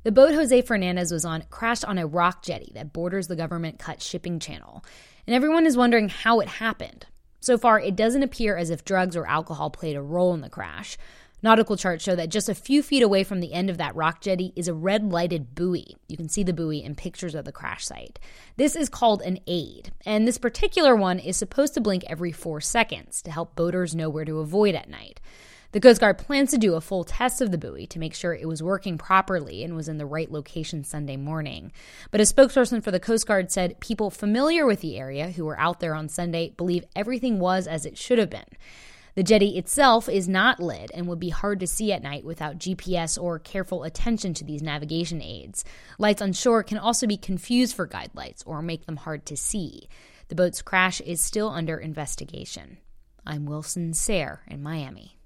The boat Jose Fernandez was on crashed on a rock jetty that borders the government-cut shipping channel, and everyone is wondering how it happened. So far, it doesn't appear as if drugs or alcohol played a role in the crash. Nautical charts show that just a few feet away from the end of that rock jetty is a red-lighted buoy. You can see the buoy in pictures of the crash site. This is called an aid, and this particular one is supposed to blink every 4 seconds to help boaters know where to avoid at night. The Coast Guard plans to do a full test of the buoy to make sure it was working properly and was in the right location Sunday morning. But a spokesperson for the Coast Guard said people familiar with the area who were out there on Sunday believe everything was as it should have been. The jetty itself is not lit and would be hard to see at night without GPS or careful attention to these navigation aids. Lights on shore can also be confused for guide lights or make them hard to see. The boat's crash is still under investigation. I'm Wilson Sayre in Miami.